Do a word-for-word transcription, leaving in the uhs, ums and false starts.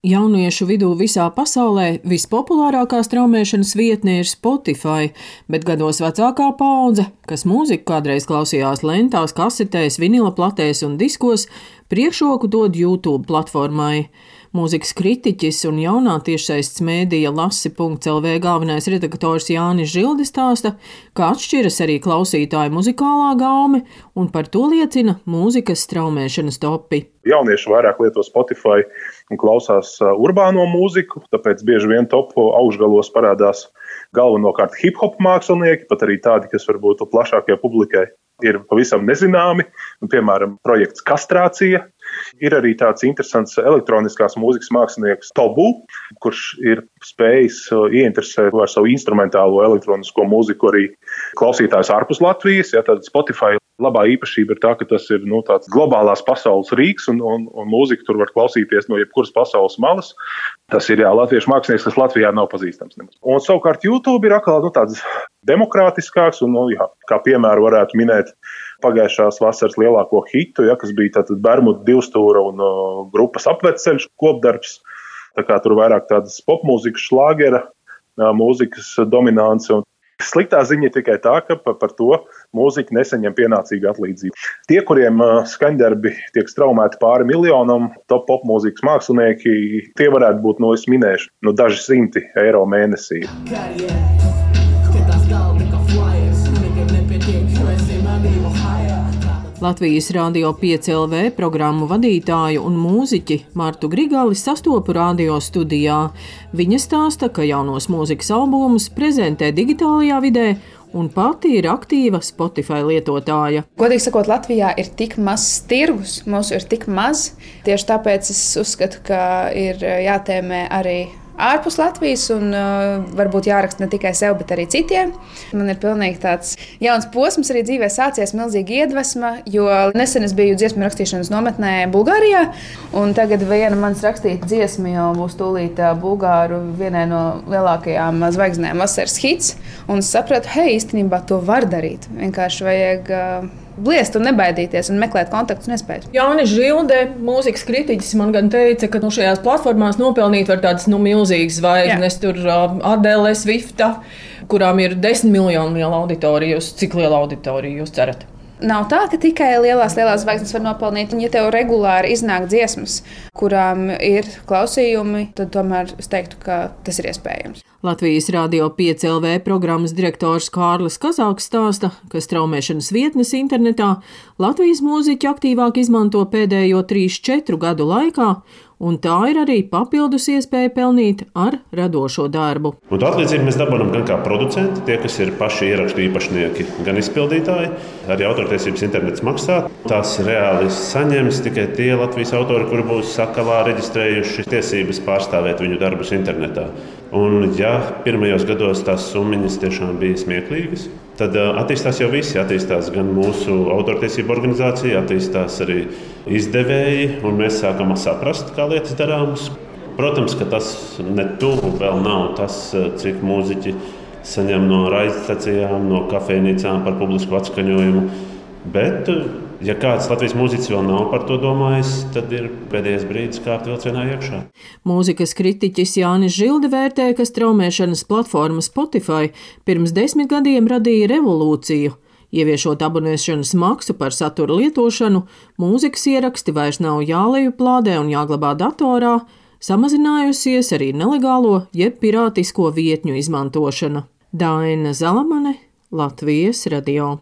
Jauniešu vidū visā pasaulē vispopulārākā straumēšanas vietne ir Spotify, bet gados vecākā paudze, kas mūziku kādreiz klausījās lentās, kasetēs, vinila platēs un diskos, priekšroku dod YouTube platformai. Mūzikas kritiķis un jaunā tiešsaistes mēdīja lasi punkts el vē galvenais redaktors Jānis Žilde stāsta, ka atšķiras arī klausītāju muzikālā gaume, un par to liecina mūzikas straumēšanas topi. Jaunieši vairāk lieto Spotify un klausās urbāno mūziku, tāpēc bieži vien topu augšgalos parādās galvenokārt hip-hop mākslinieki, pat arī tādi, kas varbūt plašākajai publikai ir pavisam nezināmi, un, piemēram, projekts Kastrācija. Ir arī tāds interesants elektroniskās mūzikas mākslinieks Tobu, kurš ir spējis ieinteresēt ar savu instrumentālo elektronisko mūziku arī klausītājus ārpus Latvijas. Ja, tad Spotify labā īpašība ir tā, ka tas ir nu, tāds globālās pasaules rīks, un, un, un mūziku tur var klausīties no jebkuras pasaules malas. Tas ir jā, latviešu mākslinieks, kas Latvijā nav pazīstams. Un savukārt YouTube ir atkal nu, tāds demokrātiskāks, un, nu, jā, kā piemēru varētu minēt pagājušās vasaras lielāko hitu, ja, kas bija tātad Bermudu divstūra un uh, grupas Apveceļš kopdarbs. Tā kā tur vairāk tādas popmūzikas, šlāgera uh, mūzikas dominants. Un sliktā ziņa ir tikai tā, ka par, par to mūziķi nesaņem pienācīgu atlīdzību. Tie, kuriem uh, skaņdarbi tiek straumēti pāri miljonam, top popmūzikas mākslinieki, tie varētu būt, no es minēšu, no daži simti eiro mēnesī. Latvijas Radio pieci el vē programmu vadītāju un mūziķi Martu Grigali sastopu radio studijā. Viņa stāsta, ka jaunos mūzikas albumus prezentē digitālajā vidē un pati ir aktīva Spotify lietotāja. Godīgi sakot, Latvijā ir tik mazs tirgus, mūsu ir tik maz. Tieši tāpēc es uzskatu, ka ir jātēmē arī ārpus Latvijas un uh, varbūt jāraksta ne tikai sev, bet arī citiem. Man ir pilnīgi tāds jauns posms arī dzīvē sācies, milzīga iedvesma, jo nesen es biju dziesmu rakstīšanas nometnē Bulgārijā, un tagad viena manas rakstīta dziesma jau būs tūlīt Bulgāru vienai no lielākajām zvaigznēm vasaras hits, un es sapratu, hei, īstenībā to var darīt. Vienkārši vajag uh, bliest un nebaidīties un meklēt kontaktus un iespējas. Jānis Žilde, mūzikas kritiķis, man gan teica, ka nu, šajās platformās nopelnīt var tādas nu, milzīgas zvaigznes. Tur uh, Adele, Swifta, kurām ir desmit miljonu liela auditorija. Cik liela auditorija jūs cerat? Nav tā, ka tikai lielās, lielās zvaigznes var nopelnīt. Ja tev regulāri iznāk dziesmas, kurām ir klausījumi, tad tomēr es teiktu, ka tas ir iespējams. Latvijas Radio pieci el vē programmas direktors Kārlis Kazāks stāsta, ka straumēšanas vietnes internetā Latvijas mūziķi aktīvāk izmanto pēdējo trīs četru gadu laikā, un tā ir arī papildus iespēja pelnīt ar radošo darbu. Un to atlīdzību mēs dabūjam gan kā producenti, tie, kas ir paši ierakstu īpašnieki, gan izpildītāji. Arī autortiesības internets maksā. Tās reāli saņems tikai tie Latvijas autori, kuri būs sakalā reģistrējuši tiesības pārstāvēt viņu darbus internetā. Un ja pirmajos gados tās summiņas tiešām bija smieklīgas, tad attīstās jau visi. Attīstās gan mūsu autortiesību organizācija, attīstās arī izdevēji, un mēs sākam saprast, kā lietas darāmas. Protams, ka tas ne tuvu vēl nav tas, cik mūziķi saņem no raidstacijām, no kafejnīcām par publisku atskaņojumu, bet ja kāds Latvijas mūziķis vēl nav par to domājis, tad ir pēdējais brīdis kāpt vilcienā iekšā. Mūzikas kritiķis Jānis Žilde vērtē, ka straumēšanas platforma Spotify pirms desmit gadiem radīja revolūciju. Ieviešot abonēšanas maksu par satura lietošanu, mūzikas ieraksti vairs nav jālejuplādē un jāglabā datorā, samazinājusies arī nelegālo jeb pirātisko vietņu izmantošana. Daina Zalamane, Latvijas Radio.